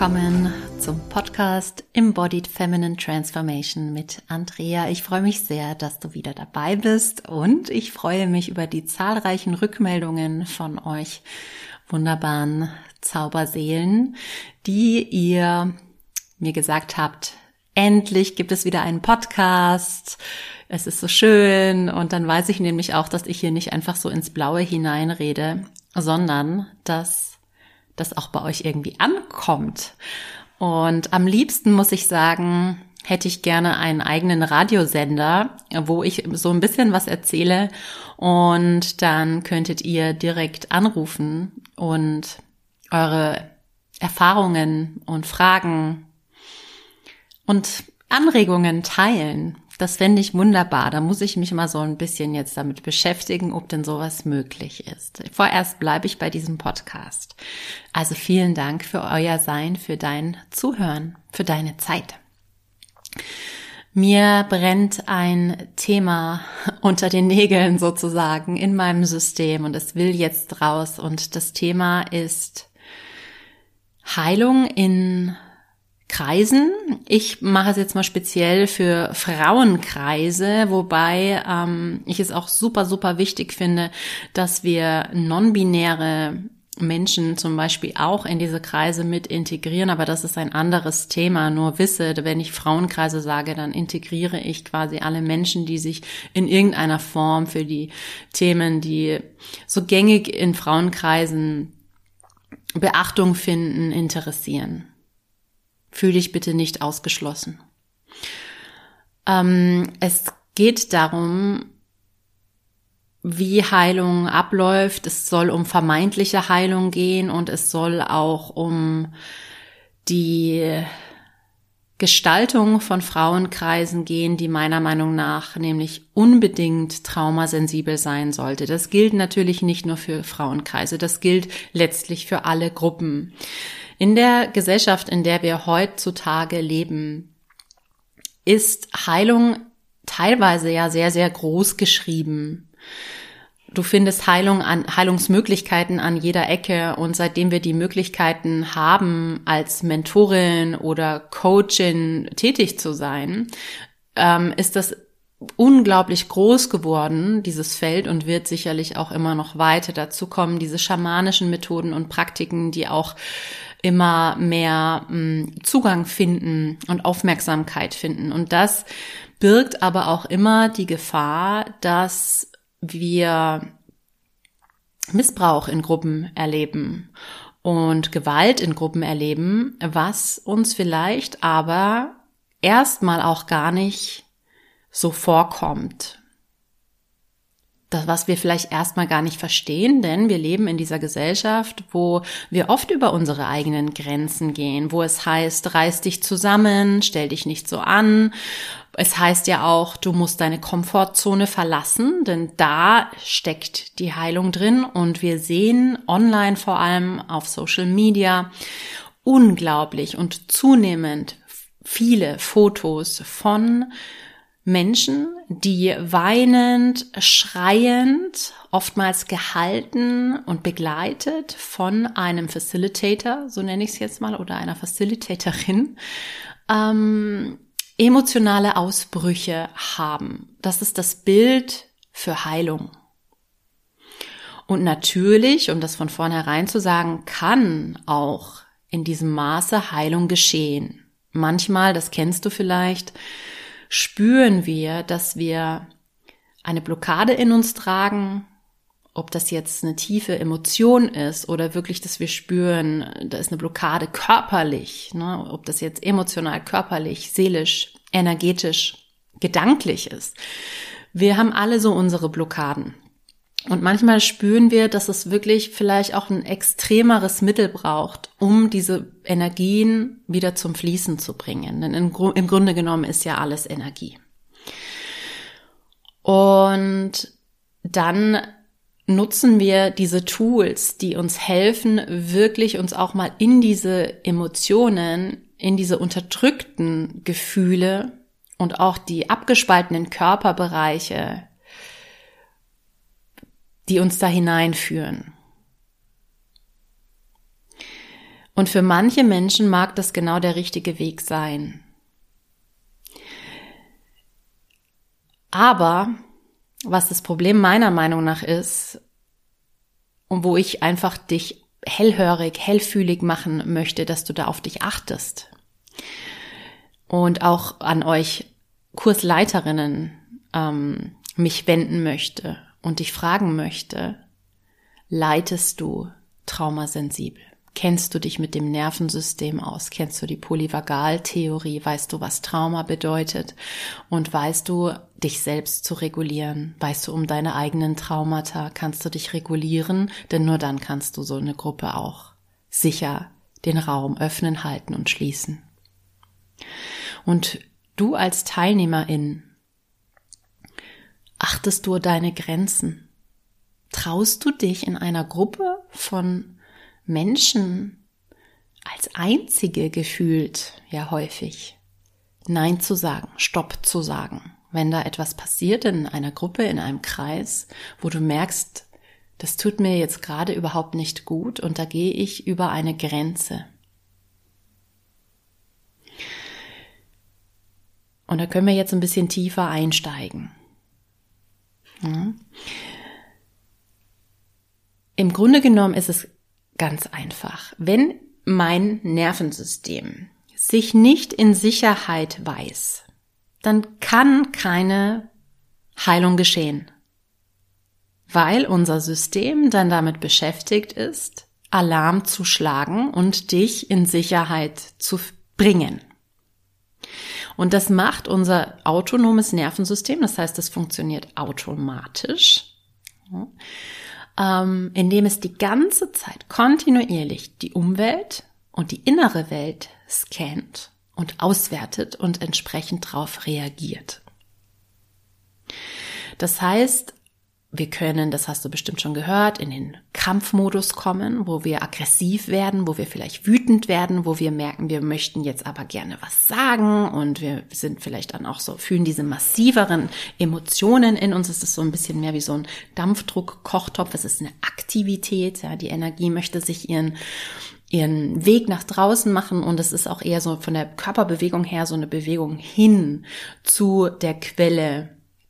willkommen zum Podcast Embodied Feminine Transformation mit Andrea. Ich freue mich sehr, dass du wieder dabei bist und ich freue mich über die zahlreichen Rückmeldungen von euch wunderbaren Zauberseelen, die ihr mir gesagt habt, endlich gibt es wieder einen Podcast, es ist so schön. Und dann weiß ich nämlich auch, dass ich hier nicht einfach so ins Blaue hineinrede, sondern dass das auch bei euch irgendwie ankommt. Und am liebsten, muss ich sagen, hätte ich gerne einen eigenen Radiosender, wo ich so ein bisschen was erzähle und dann könntet ihr direkt anrufen und eure Erfahrungen und Fragen und Anregungen teilen. Das fände ich wunderbar. Da muss ich mich mal so ein bisschen jetzt damit beschäftigen, ob denn sowas möglich ist. Vorerst bleibe ich bei diesem Podcast. Also vielen Dank für euer Sein, für dein Zuhören, für deine Zeit. Mir brennt ein Thema unter den Nägeln sozusagen in meinem System und es will jetzt raus. Und das Thema ist Heilung in Kreisen. Ich mache es jetzt mal speziell für Frauenkreise, wobei ich es auch super, super wichtig finde, dass wir non-binäre Menschen zum Beispiel auch in diese Kreise mit integrieren, aber das ist ein anderes Thema. Nur wisse, wenn ich Frauenkreise sage, dann integriere ich quasi alle Menschen, die sich in irgendeiner Form für die Themen, die so gängig in Frauenkreisen Beachtung finden, interessieren. Fühl dich bitte nicht ausgeschlossen. Es geht darum, wie Heilung abläuft. Es soll um vermeintliche Heilung gehen und es soll auch um die Gestaltung von Frauenkreisen gehen, die meiner Meinung nach nämlich unbedingt traumasensibel sein sollte. Das gilt natürlich nicht nur für Frauenkreise, das gilt letztlich für alle Gruppen. In der Gesellschaft, in der wir heutzutage leben, ist Heilung teilweise ja sehr, sehr groß geschrieben. Du findest Heilungsmöglichkeiten an jeder Ecke und seitdem wir die Möglichkeiten haben, als Mentorin oder Coachin tätig zu sein, ist das unglaublich groß geworden, dieses Feld, und wird sicherlich auch immer noch weiter dazu kommen, diese schamanischen Methoden und Praktiken, die auch immer mehr Zugang finden und Aufmerksamkeit finden. Und das birgt aber auch immer die Gefahr, dass wir Missbrauch in Gruppen erleben und Gewalt in Gruppen erleben, was uns vielleicht aber erstmal auch gar nicht so vorkommt. Das, was wir vielleicht erstmal gar nicht verstehen, denn wir leben in dieser Gesellschaft, wo wir oft über unsere eigenen Grenzen gehen, wo es heißt, reiß dich zusammen, stell dich nicht so an. Es heißt ja auch, du musst deine Komfortzone verlassen, denn da steckt die Heilung drin. Und wir sehen online, vor allem auf Social Media, unglaublich und zunehmend viele Fotos von Menschen, die weinend, schreiend, oftmals gehalten und begleitet von einem Facilitator, so nenne ich es jetzt mal, oder einer Facilitatorin, emotionale Ausbrüche haben. Das ist das Bild für Heilung. Und natürlich, um das von vornherein zu sagen, kann auch in diesem Maße Heilung geschehen. Manchmal, das kennst du vielleicht, spüren wir, dass wir eine Blockade in uns tragen, ob das jetzt eine tiefe Emotion ist oder wirklich, dass wir spüren, da ist eine Blockade körperlich, ne? Ob das jetzt emotional, körperlich, seelisch, energetisch, gedanklich ist. Wir haben alle so unsere Blockaden. Und manchmal spüren wir, dass es wirklich vielleicht auch ein extremeres Mittel braucht, um diese Energien wieder zum Fließen zu bringen. Denn im Grunde genommen ist ja alles Energie. Und dann nutzen wir diese Tools, die uns helfen, wirklich uns auch mal in diese Emotionen, in diese unterdrückten Gefühle und auch die abgespaltenen Körperbereiche, die uns da hineinführen. Und für manche Menschen mag das genau der richtige Weg sein. Aber was das Problem meiner Meinung nach ist, und wo ich einfach dich hellhörig, hellfühlig machen möchte, dass du da auf dich achtest. Und auch an euch Kursleiterinnen mich wenden möchte und dich fragen möchte, leitest du traumasensibel? Kennst du dich mit dem Nervensystem aus? Kennst du die Polyvagaltheorie? Weißt du, was Trauma bedeutet? Und weißt du, dich selbst zu regulieren? Weißt du um deine eigenen Traumata? Kannst du dich regulieren? Denn nur dann kannst du so eine Gruppe auch sicher den Raum öffnen, halten und schließen. Und du als Teilnehmerin, achtest du deine Grenzen? Traust du dich in einer Gruppe von Menschen als einzige gefühlt, ja häufig, Nein zu sagen, Stopp zu sagen, wenn da etwas passiert in einer Gruppe, in einem Kreis, wo du merkst, das tut mir jetzt gerade überhaupt nicht gut und da gehe ich über eine Grenze. Und da können wir jetzt ein bisschen tiefer einsteigen. Ja. Im Grunde genommen ist es ganz einfach. Wenn mein Nervensystem sich nicht in Sicherheit weiß, dann kann keine Heilung geschehen, weil unser System dann damit beschäftigt ist, Alarm zu schlagen und dich in Sicherheit zu bringen. Und das macht unser autonomes Nervensystem, das heißt, es funktioniert automatisch, indem es die ganze Zeit kontinuierlich die Umwelt und die innere Welt scannt und auswertet und entsprechend darauf reagiert. Das heißt, wir können, das hast du bestimmt schon gehört, in den Kampfmodus kommen, wo wir aggressiv werden, wo wir vielleicht wütend werden, wo wir merken, wir möchten jetzt aber gerne was sagen und wir sind vielleicht dann auch so, fühlen diese massiveren Emotionen in uns. Es ist so ein bisschen mehr wie so ein Dampfdruck-Kochtopf. Es ist eine Aktivität, ja, die Energie möchte sich ihren Weg nach draußen machen und es ist auch eher so von der Körperbewegung her so eine Bewegung hin zu der Quelle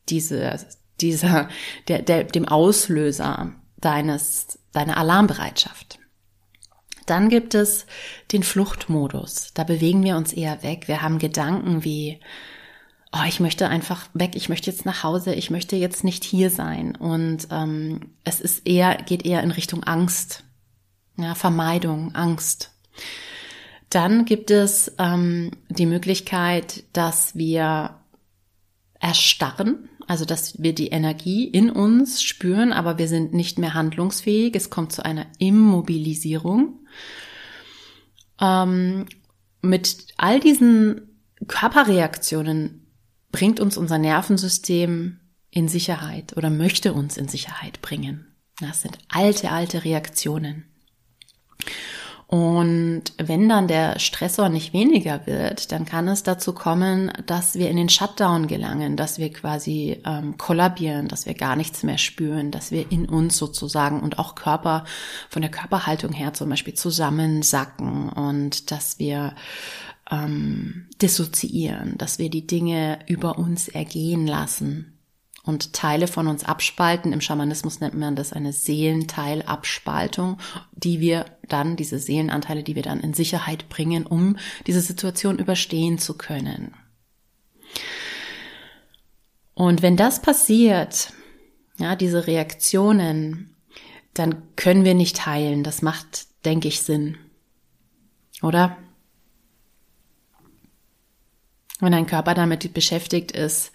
dem Auslöser deiner Alarmbereitschaft. Dann gibt es den Fluchtmodus. Da bewegen wir uns eher weg. Wir haben Gedanken wie, ich möchte einfach weg, ich möchte jetzt nach Hause, ich möchte jetzt nicht hier sein. Und es geht eher in Richtung Angst, ja, Vermeidung, Angst. Dann gibt es die Möglichkeit, dass wir erstarren. Also, dass wir die Energie in uns spüren, aber wir sind nicht mehr handlungsfähig. Es kommt zu einer Immobilisierung. Mit all diesen Körperreaktionen bringt uns unser Nervensystem in Sicherheit oder möchte uns in Sicherheit bringen. Das sind alte Reaktionen. Und wenn dann der Stressor nicht weniger wird, dann kann es dazu kommen, dass wir in den Shutdown gelangen, dass wir quasi kollabieren, dass wir gar nichts mehr spüren, dass wir in uns sozusagen und auch von der Körperhaltung her zum Beispiel zusammensacken und dass wir dissoziieren, dass wir die Dinge über uns ergehen lassen und Teile von uns abspalten. Im Schamanismus nennt man das eine Seelenteilabspaltung, diese Seelenanteile, die wir dann in Sicherheit bringen, um diese Situation überstehen zu können. Und wenn das passiert, ja, diese Reaktionen, dann können wir nicht heilen. Das macht, denke ich, Sinn. Oder? Wenn ein Körper damit beschäftigt ist,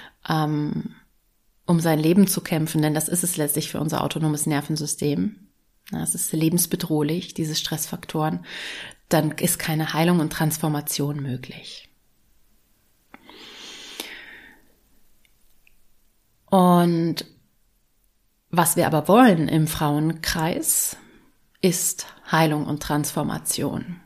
um sein Leben zu kämpfen, denn das ist es letztlich für unser autonomes Nervensystem. Es ist lebensbedrohlich, diese Stressfaktoren. Dann ist keine Heilung und Transformation möglich. Und was wir aber wollen im Frauenkreis, ist Heilung und Transformation.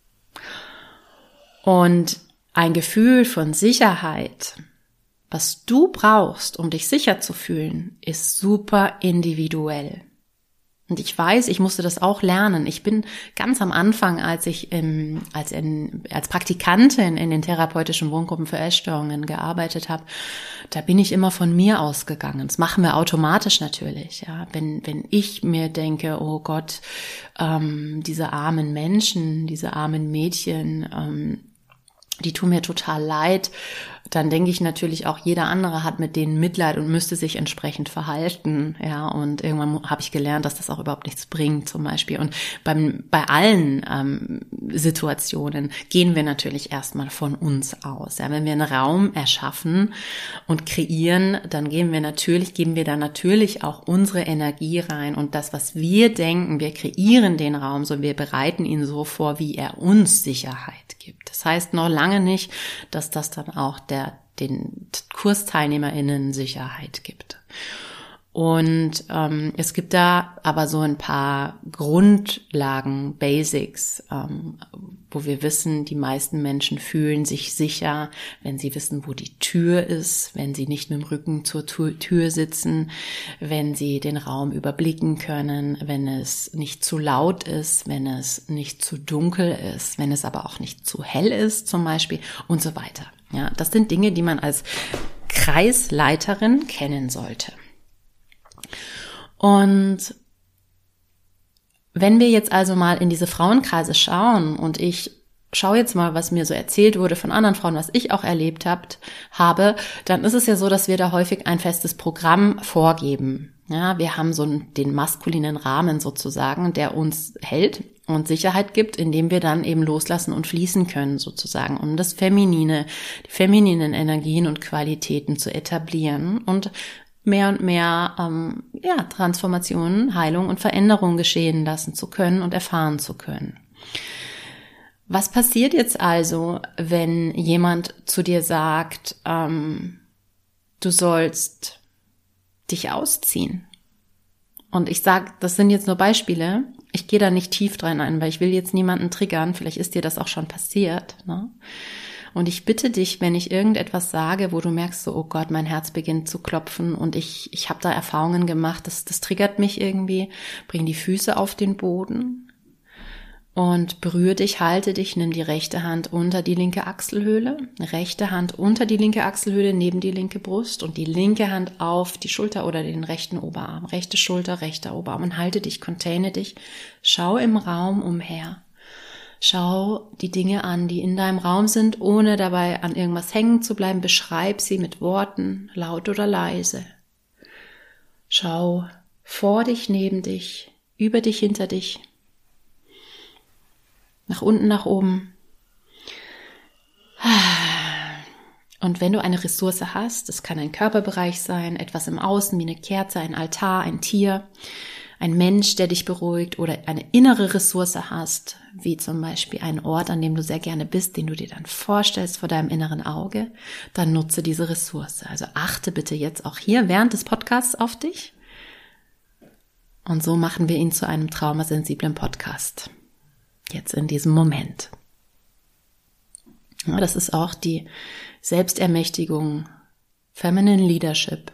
Und ein Gefühl von Sicherheit, was du brauchst, um dich sicher zu fühlen, ist super individuell. Und ich weiß, ich musste das auch lernen. Ich bin ganz am Anfang, als ich als Praktikantin in den therapeutischen Wohngruppen für Essstörungen gearbeitet habe, da bin ich immer von mir ausgegangen. Das machen wir automatisch natürlich. Ja, wenn ich mir denke, oh Gott, diese armen Menschen, diese armen Mädchen, die tun mir total leid, dann denke ich natürlich auch, jeder andere hat mit denen Mitleid und müsste sich entsprechend verhalten. Ja, und irgendwann habe ich gelernt, dass das auch überhaupt nichts bringt, zum Beispiel. Und bei allen Situationen gehen wir natürlich erstmal von uns aus. Ja, wenn wir einen Raum erschaffen und kreieren, dann geben wir da natürlich auch unsere Energie rein. Und das, was wir denken, wir kreieren den Raum, so wir bereiten ihn so vor, wie er uns Sicherheit gibt. Das heißt noch lange nicht, dass das dann auch den KursteilnehmerInnen Sicherheit gibt. Und es gibt da aber so ein paar Grundlagen, Basics, wo wir wissen, die meisten Menschen fühlen sich sicher, wenn sie wissen, wo die Tür ist, wenn sie nicht mit dem Rücken zur Tür sitzen, wenn sie den Raum überblicken können, wenn es nicht zu laut ist, wenn es nicht zu dunkel ist, wenn es aber auch nicht zu hell ist zum Beispiel und so weiter. Ja, das sind Dinge, die man als Kreisleiterin kennen sollte. Und wenn wir jetzt also mal in diese Frauenkreise schauen und ich schaue jetzt mal, was mir so erzählt wurde von anderen Frauen, was ich auch erlebt habe, dann ist es ja so, dass wir da häufig ein festes Programm vorgeben. Ja, wir haben so den maskulinen Rahmen sozusagen, der uns hält und Sicherheit gibt, indem wir dann eben loslassen und fließen können sozusagen, um die femininen Energien und Qualitäten zu etablieren und mehr und mehr Transformationen, Heilung und Veränderung geschehen lassen zu können und erfahren zu können. Was passiert jetzt also, wenn jemand zu dir sagt, du sollst dich ausziehen? Und ich sage, das sind jetzt nur Beispiele. Ich gehe da nicht tief dran ein, weil ich will jetzt niemanden triggern. Vielleicht ist dir das auch schon passiert, ne? Und ich bitte dich, wenn ich irgendetwas sage, wo du merkst, so, oh Gott, mein Herz beginnt zu klopfen und ich habe da Erfahrungen gemacht, das triggert mich irgendwie, bring die Füße auf den Boden und berühre dich, halte dich, nimm die rechte Hand unter die linke Achselhöhle, rechte Hand unter die linke Achselhöhle, neben die linke Brust und die linke Hand auf die Schulter oder den rechten Oberarm, rechte Schulter, rechter Oberarm und halte dich, containe dich, schau im Raum umher. Schau die Dinge an, die in deinem Raum sind, ohne dabei an irgendwas hängen zu bleiben. Beschreib sie mit Worten, laut oder leise. Schau vor dich, neben dich, über dich, hinter dich, nach unten, nach oben. Und wenn du eine Ressource hast, das kann ein Körperbereich sein, etwas im Außen wie eine Kerze, ein Altar, ein Tier, ein Mensch, der dich beruhigt oder eine innere Ressource hast, wie zum Beispiel ein Ort, an dem du sehr gerne bist, den du dir dann vorstellst vor deinem inneren Auge, dann nutze diese Ressource. Also achte bitte jetzt auch hier während des Podcasts auf dich. Und so machen wir ihn zu einem traumasensiblen Podcast. Jetzt in diesem Moment. Ja, das ist auch die Selbstermächtigung, Feminine Leadership,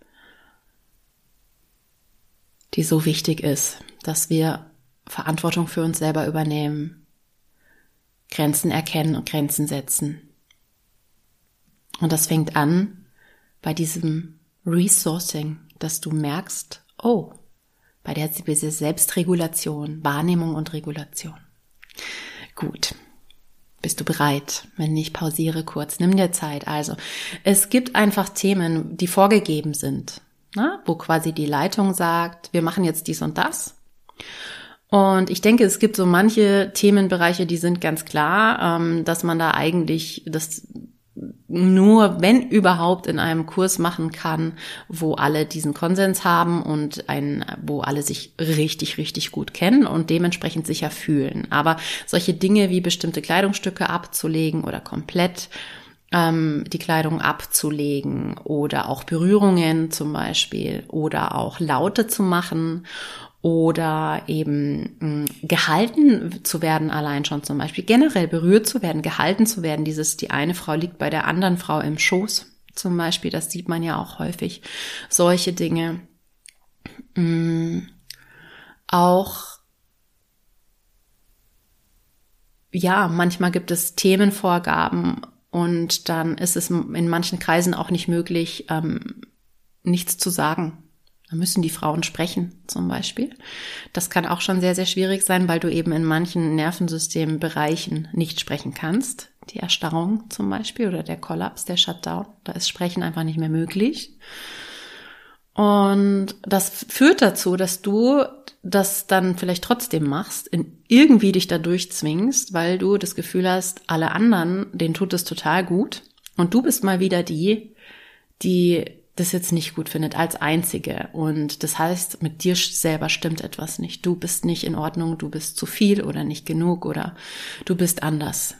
die so wichtig ist, dass wir Verantwortung für uns selber übernehmen, Grenzen erkennen und Grenzen setzen. Und das fängt an bei diesem Resourcing, dass du merkst, oh, bei der Selbstregulation, Wahrnehmung und Regulation. Gut, bist du bereit? Wenn nicht, pausiere kurz, nimm dir Zeit. Also, es gibt einfach Themen, die vorgegeben sind. Wo quasi die Leitung sagt, wir machen jetzt dies und das. Und ich denke, es gibt so manche Themenbereiche, die sind ganz klar, dass man da eigentlich das nur, wenn überhaupt, in einem Kurs machen kann, wo alle diesen Konsens haben und wo alle sich richtig, richtig gut kennen und dementsprechend sicher fühlen. Aber solche Dinge wie bestimmte Kleidungsstücke abzulegen oder komplett die Kleidung abzulegen oder auch Berührungen zum Beispiel oder auch Laute zu machen oder eben gehalten zu werden allein schon zum Beispiel, generell berührt zu werden, gehalten zu werden, die eine Frau liegt bei der anderen Frau im Schoß zum Beispiel, das sieht man ja auch häufig, solche Dinge. auch, ja, manchmal gibt es Themenvorgaben und dann ist es in manchen Kreisen auch nicht möglich, nichts zu sagen. Da müssen die Frauen sprechen, zum Beispiel. Das kann auch schon sehr, sehr schwierig sein, weil du eben in manchen Nervensystembereichen nicht sprechen kannst. Die Erstarrung zum Beispiel oder der Kollaps, der Shutdown. Da ist Sprechen einfach nicht mehr möglich. Und das führt dazu, dass du das dann vielleicht trotzdem machst, irgendwie dich da durchzwingst, weil du das Gefühl hast, alle anderen, denen tut es total gut. Und du bist mal wieder die das jetzt nicht gut findet, als Einzige. Und das heißt, mit dir selber stimmt etwas nicht. Du bist nicht in Ordnung, du bist zu viel oder nicht genug oder du bist anders.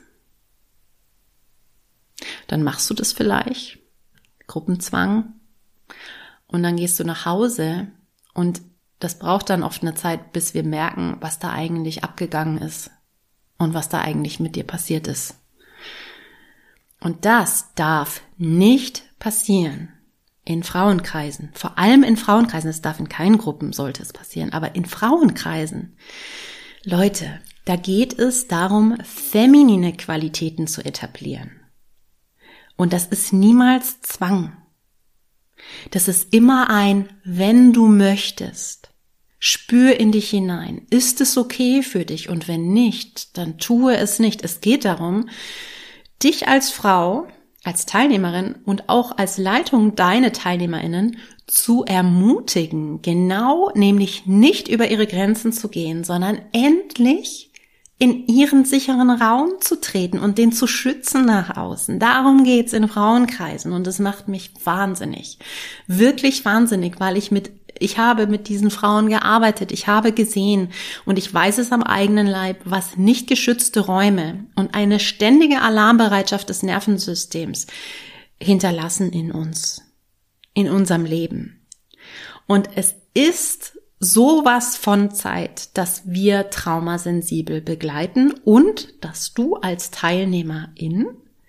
Dann machst du das vielleicht, Gruppenzwang, und dann gehst du nach Hause und das braucht dann oft eine Zeit, bis wir merken, was da eigentlich abgegangen ist und was da eigentlich mit dir passiert ist. Und das darf nicht passieren in Frauenkreisen, vor allem in Frauenkreisen. Es darf in keinen Gruppen, sollte es passieren, aber in Frauenkreisen. Leute, da geht es darum, feminine Qualitäten zu etablieren. Und das ist niemals Zwang. Das ist immer ein, wenn du möchtest. Spür in dich hinein. Ist es okay für dich? Und wenn nicht, dann tue es nicht. Es geht darum, dich als Frau, als Teilnehmerin und auch als Leitung deine TeilnehmerInnen zu ermutigen, genau nämlich nicht über ihre Grenzen zu gehen, sondern endlich in ihren sicheren Raum zu treten und den zu schützen nach außen. Darum geht's in Frauenkreisen und das macht mich wahnsinnig. Wirklich wahnsinnig, weil ich habe mit diesen Frauen gearbeitet, ich habe gesehen und ich weiß es am eigenen Leib, was nicht geschützte Räume und eine ständige Alarmbereitschaft des Nervensystems hinterlassen in uns, in unserem Leben. Und es ist sowas von Zeit, dass wir traumasensibel begleiten und dass du als Teilnehmerin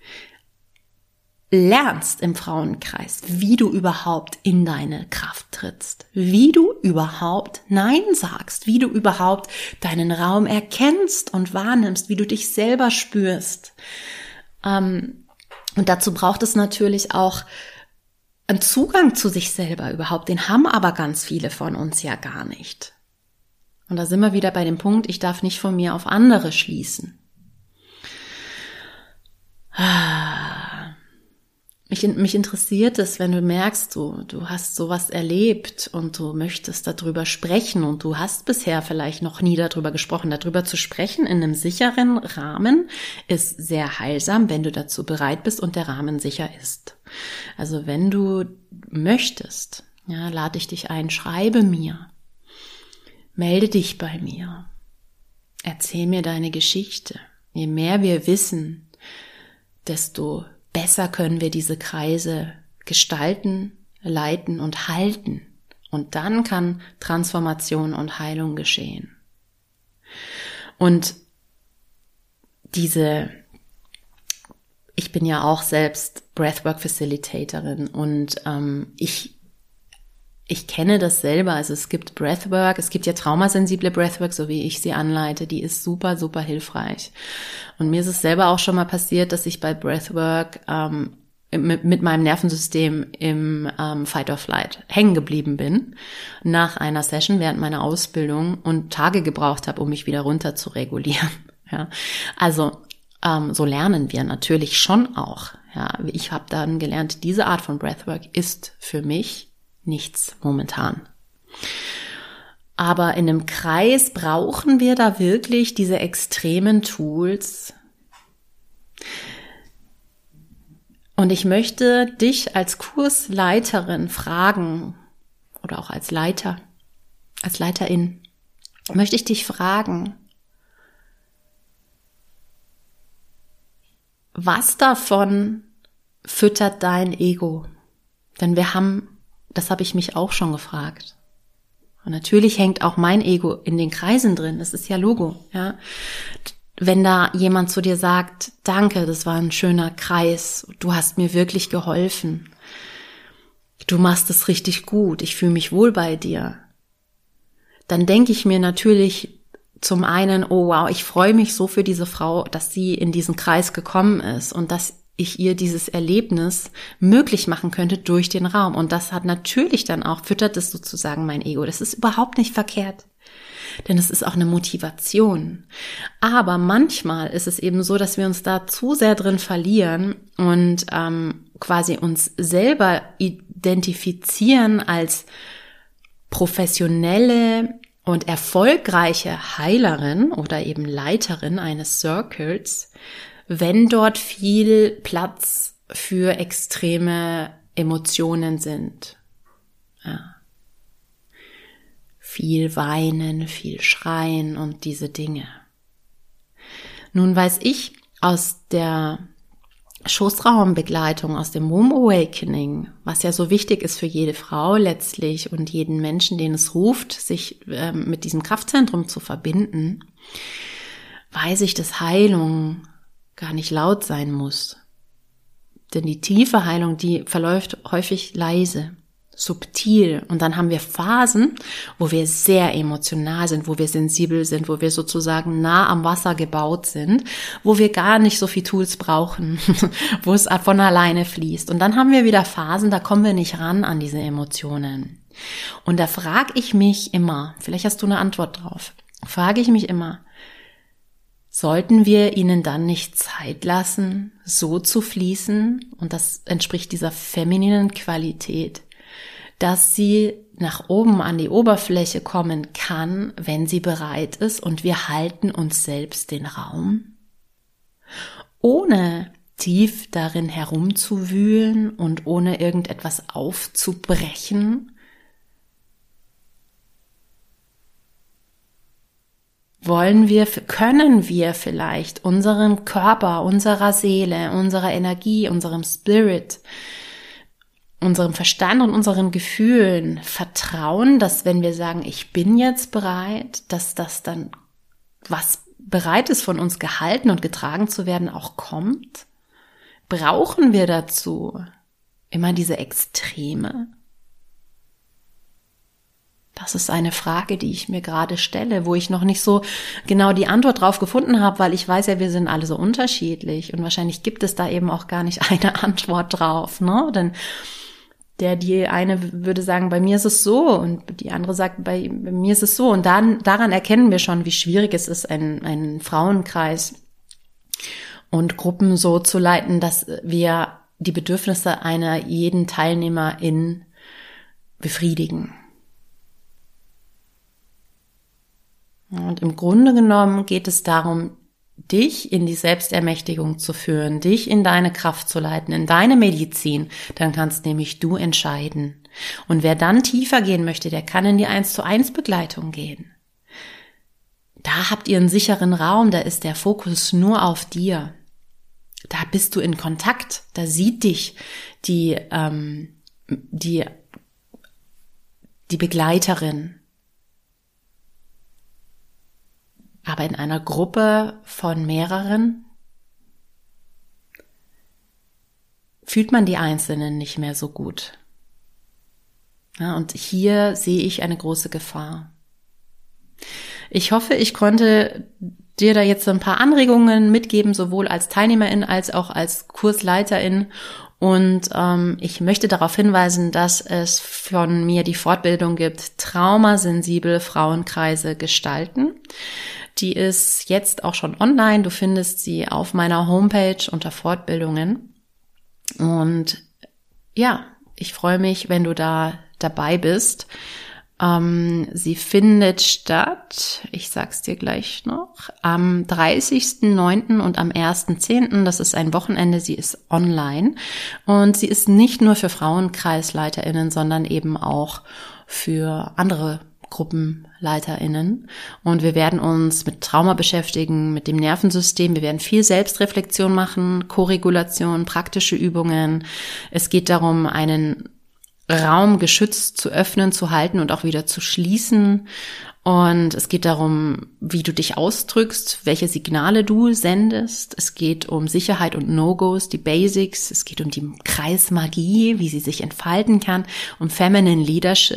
lernst im Frauenkreis, wie du überhaupt in deine Kraft trittst, wie du überhaupt Nein sagst, wie du überhaupt deinen Raum erkennst und wahrnimmst, wie du dich selber spürst. Und dazu braucht es natürlich auch einen Zugang zu sich selber überhaupt, den haben aber ganz viele von uns ja gar nicht. Und da sind wir wieder bei dem Punkt, ich darf nicht von mir auf andere schließen. Mich interessiert es, wenn du merkst, du hast sowas erlebt und du möchtest darüber sprechen und du hast bisher vielleicht noch nie darüber gesprochen. Darüber zu sprechen in einem sicheren Rahmen ist sehr heilsam, wenn du dazu bereit bist und der Rahmen sicher ist. Also wenn du möchtest, ja, lade ich dich ein, schreibe mir, melde dich bei mir, erzähl mir deine Geschichte. Je mehr wir wissen, desto besser können wir diese Kreise gestalten, leiten und halten. Und dann kann Transformation und Heilung geschehen. Und ich bin ja auch selbst Breathwork-Facilitatorin und ich kenne das selber. Also es gibt Breathwork, es gibt ja traumasensible Breathwork, so wie ich sie anleite, die ist super, super hilfreich. Und mir ist es selber auch schon mal passiert, dass ich bei Breathwork mit meinem Nervensystem im Fight or Flight hängen geblieben bin nach einer Session während meiner Ausbildung und Tage gebraucht habe, um mich wieder runter zu regulieren. Ja, also so lernen wir natürlich schon auch. Ja, ich habe dann gelernt, diese Art von Breathwork ist für mich nichts momentan. Aber in einem Kreis brauchen wir da wirklich diese extremen Tools. Und ich möchte dich als Kursleiterin fragen, oder auch als Leiter, als Leiterin, möchte ich dich fragen, was davon füttert dein Ego? Denn das habe ich mich auch schon gefragt. Und natürlich hängt auch mein Ego in den Kreisen drin. Das ist ja Logo, ja. Wenn da jemand zu dir sagt, danke, das war ein schöner Kreis, du hast mir wirklich geholfen. Du machst es richtig gut, ich fühle mich wohl bei dir. dann denke ich mir natürlich zum einen, oh wow, ich freue mich so für diese Frau, dass sie in diesen Kreis gekommen ist und dass ich ihr dieses Erlebnis möglich machen könnte durch den Raum. Und das hat natürlich dann auch, füttert es sozusagen mein Ego. Das ist überhaupt nicht verkehrt, denn es ist auch eine Motivation. Aber manchmal ist es eben so, dass wir uns da zu sehr drin verlieren und quasi uns selber identifizieren als professionelle und erfolgreiche Heilerin oder eben Leiterin eines Circles, wenn dort viel Platz für extreme Emotionen sind. Ja. Viel Weinen, viel Schreien und diese Dinge. Nun weiß ich aus der Schoßraumbegleitung, aus dem Womb Awakening, was ja so wichtig ist für jede Frau letztlich und jeden Menschen, den es ruft, sich mit diesem Kraftzentrum zu verbinden, weiß ich, dass Heilung gar nicht laut sein muss. Denn die tiefe Heilung, die verläuft häufig leise, subtil. Und dann haben wir Phasen, wo wir sehr emotional sind, wo wir sensibel sind, wo wir sozusagen nah am Wasser gebaut sind, wo wir gar nicht so viel Tools brauchen, wo es von alleine fließt. Und dann haben wir wieder Phasen, da kommen wir nicht ran an diese Emotionen. Und da frage ich mich immer, vielleicht hast du eine Antwort drauf, frage ich mich immer, sollten wir ihnen dann nicht Zeit lassen, so zu fließen? Und das entspricht dieser femininen Qualität, dass sie nach oben an die Oberfläche kommen kann, wenn sie bereit ist, und wir halten uns selbst den Raum, ohne tief darin herumzuwühlen und ohne irgendetwas aufzubrechen. Können wir vielleicht unserem Körper, unserer Seele, unserer Energie, unserem Spirit, unserem Verstand und unseren Gefühlen vertrauen, dass wenn wir sagen, ich bin jetzt bereit, dass das dann, was bereit ist, von uns gehalten und getragen zu werden, auch kommt? Brauchen wir dazu immer diese Extreme? Das ist eine Frage, die ich mir gerade stelle, wo ich noch nicht so genau die Antwort drauf gefunden habe, weil ich weiß ja, wir sind alle so unterschiedlich und wahrscheinlich gibt es da eben auch gar nicht eine Antwort drauf, ne? Denn die eine würde sagen, bei mir ist es so, und die andere sagt, bei mir ist es so, und dann daran erkennen wir schon, wie schwierig es ist, einen Frauenkreis und Gruppen so zu leiten, dass wir die Bedürfnisse einer jeden Teilnehmerin befriedigen. Und im Grunde genommen geht es darum, dich in die Selbstermächtigung zu führen, dich in deine Kraft zu leiten, in deine Medizin. Dann kannst nämlich du entscheiden. Und wer dann tiefer gehen möchte, der kann in die 1:1 Begleitung gehen. Da habt ihr einen sicheren Raum, da ist der Fokus nur auf dir. Da bist du in Kontakt, da sieht dich die Begleiterin. Aber in einer Gruppe von mehreren fühlt man die Einzelnen nicht mehr so gut. Ja, und hier sehe ich eine große Gefahr. Ich hoffe, ich konnte dir da jetzt ein paar Anregungen mitgeben, sowohl als Teilnehmerin als auch als Kursleiterin. Und ich möchte darauf hinweisen, dass es von mir die Fortbildung gibt, traumasensibel Frauenkreise gestalten. Die ist jetzt auch schon online. Du findest sie auf meiner Homepage unter Fortbildungen. Und ja, ich freue mich, wenn du da dabei bist. Sie findet statt, ich sag's dir gleich noch, am 30.09. und am 1.10., das ist ein Wochenende, sie ist online. Und sie ist nicht nur für FrauenkreisleiterInnen, sondern eben auch für andere GruppenleiterInnen. Und wir werden uns mit Trauma beschäftigen, mit dem Nervensystem. Wir werden viel Selbstreflexion machen, Koregulation, praktische Übungen. Es geht darum, einen Raum geschützt zu öffnen, zu halten und auch wieder zu schließen. Und es geht darum, wie du dich ausdrückst, welche Signale du sendest. Es geht um Sicherheit und No-Gos, die Basics. Es geht um die Kreismagie, wie sie sich entfalten kann, um Feminine Leadership,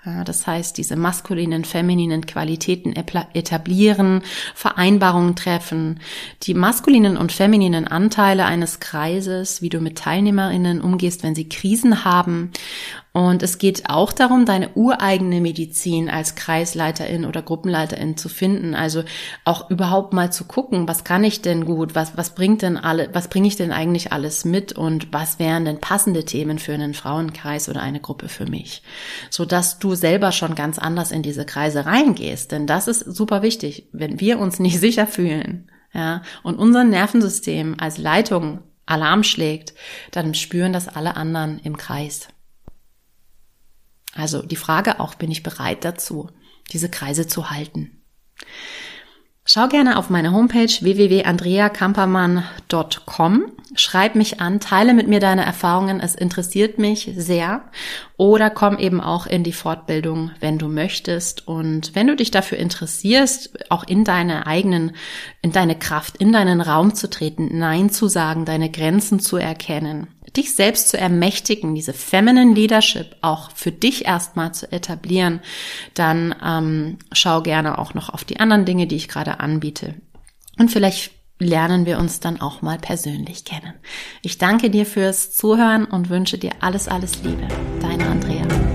Ja, das heißt, diese maskulinen, femininen Qualitäten etablieren, Vereinbarungen treffen, die maskulinen und femininen Anteile eines Kreises, wie du mit TeilnehmerInnen umgehst, wenn sie Krisen haben. Und es geht auch darum, deine ureigene Medizin als Kreisleiterin oder Gruppenleiterin zu finden. Also auch überhaupt mal zu gucken, was kann ich denn gut, was bringe ich denn eigentlich alles mit und was wären denn passende Themen für einen Frauenkreis oder eine Gruppe für mich, sodass du selber schon ganz anders in diese Kreise reingehst. Denn das ist super wichtig, wenn wir uns nicht sicher fühlen, ja, und unser Nervensystem als Leitung Alarm schlägt, dann spüren das alle anderen im Kreis. Also die Frage auch, bin ich bereit dazu, diese Kreise zu halten? Schau gerne auf meine Homepage www.andreakampermann.com. Schreib mich an, teile mit mir deine Erfahrungen, es interessiert mich sehr. Oder komm eben auch in die Fortbildung, wenn du möchtest. Und wenn du dich dafür interessierst, auch in deine Kraft, in deinen Raum zu treten, Nein zu sagen, deine Grenzen zu erkennen, dich selbst zu ermächtigen, diese Feminine Leadership auch für dich erstmal zu etablieren, dann schau gerne auch noch auf die anderen Dinge, die ich gerade anbiete. Und vielleicht lernen wir uns dann auch mal persönlich kennen. Ich danke dir fürs Zuhören und wünsche dir alles, alles Liebe. Deine Andrea.